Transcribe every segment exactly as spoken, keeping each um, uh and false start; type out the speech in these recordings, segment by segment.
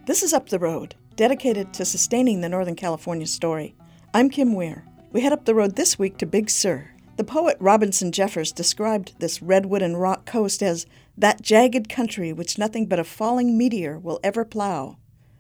This is Up the Road, dedicated to sustaining the Northern California story. I'm Kim Weir. We head up the road this week to Big Sur. The poet Robinson Jeffers described this redwood and rock coast as that jagged country which nothing but a falling meteor will ever plow.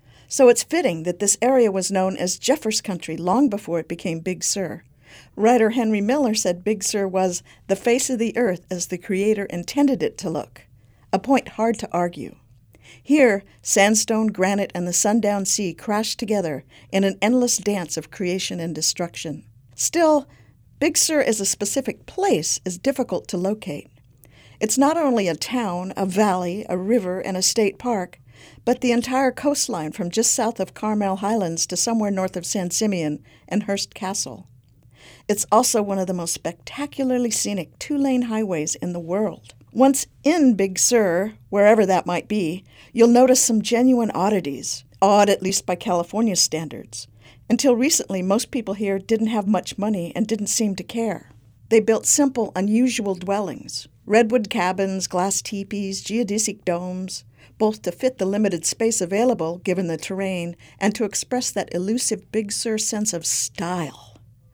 So it's fitting that this area was known as Jeffers Country long before it became Big Sur. Writer Henry Miller said Big Sur was the face of the earth as the Creator intended it to look, a point hard to argue. Here, sandstone, granite, and the sundown sea crash together in an endless dance of creation and destruction. Still, Big Sur as a specific place is difficult to locate. It's not only a town, a valley, a river, and a state park, but the entire coastline from just south of Carmel Highlands to somewhere north of San Simeon and Hearst Castle. It's also one of the most spectacularly scenic two-lane highways in the world. Once in Big Sur, wherever that might be, you'll notice some genuine oddities, odd at least by California standards. Until recently, most people here didn't have much money and didn't seem to care. They built simple, unusual dwellings, redwood cabins, glass teepees, geodesic domes, both to fit the limited space available given the terrain and to express that elusive Big Sur sense of style.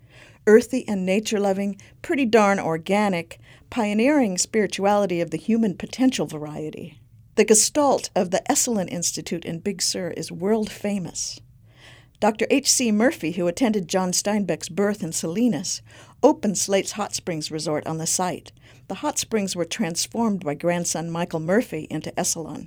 Earthy and nature-loving, pretty darn organic, pioneering spirituality of the human potential variety. The Gestalt of the Esalen Institute in Big Sur is world-famous. Doctor H C Murphy, who attended John Steinbeck's birth in Salinas, opened Slate's Hot Springs Resort on the site. The hot springs were transformed by grandson Michael Murphy into Esalen.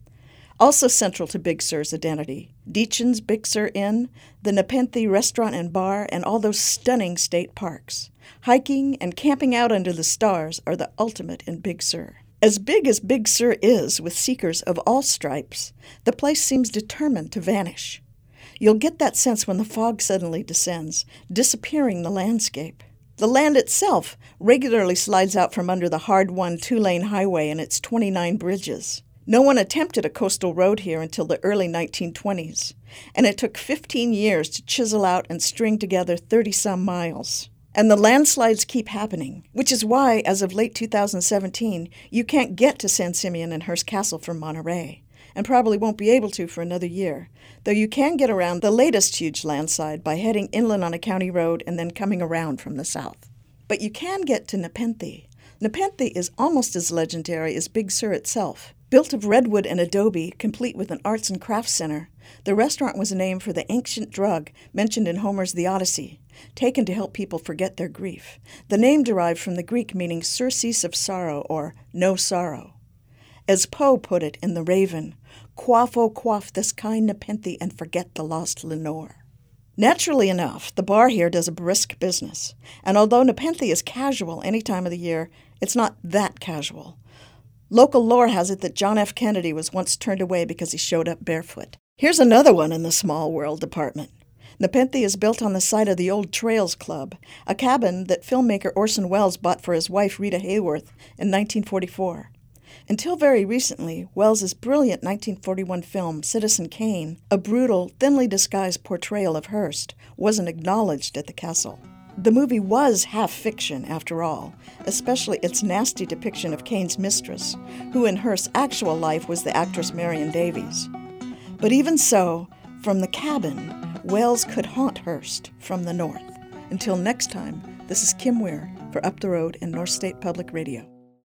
Also central to Big Sur's identity, Deachin's Big Sur Inn, the Nepenthe Restaurant and Bar, and all those stunning state parks. Hiking and camping out under the stars are the ultimate in Big Sur. As big as Big Sur is, with seekers of all stripes, the place seems determined to vanish. You'll get that sense when the fog suddenly descends, disappearing the landscape. The land itself regularly slides out from under the hard-won two-lane highway and its twenty-nine bridges. No one attempted a coastal road here until the early nineteen twenties, and it took fifteen years to chisel out and string together thirty-some miles. And the landslides keep happening, which is why, as of late two thousand seventeen, you can't get to San Simeon and Hearst Castle from Monterey, and probably won't be able to for another year, though you can get around the latest huge landslide by heading inland on a county road and then coming around from the south. But you can get to Nepenthe. Nepenthe is almost as legendary as Big Sur itself. Built of redwood and adobe, complete with an arts and crafts center, the restaurant was named for the ancient drug mentioned in Homer's The Odyssey, taken to help people forget their grief. The name derived from the Greek meaning surcease of sorrow or no sorrow. As Poe put it in The Raven, quaff, oh quaff this kind Nepenthe and forget the lost Lenore. Naturally enough, the bar here does a brisk business, and although Nepenthe is casual any time of the year, it's not that casual. Local lore has it that John F. Kennedy was once turned away because he showed up barefoot. Here's another one in the small world department. Nepenthe is built on the site of the old Trails Club, a cabin that filmmaker Orson Welles bought for his wife Rita Hayworth in nineteen forty-four. Until very recently, Welles's brilliant nineteen forty-one film Citizen Kane, a brutal, thinly disguised portrayal of Hearst, wasn't acknowledged at the castle. The movie was half fiction, after all, especially its nasty depiction of Kane's mistress, who in Hearst's actual life was the actress Marion Davies. But even so, from the cabin, Welles could haunt Hearst from the north. Until next time, this is Kim Weir for Up the Road and North State Public Radio.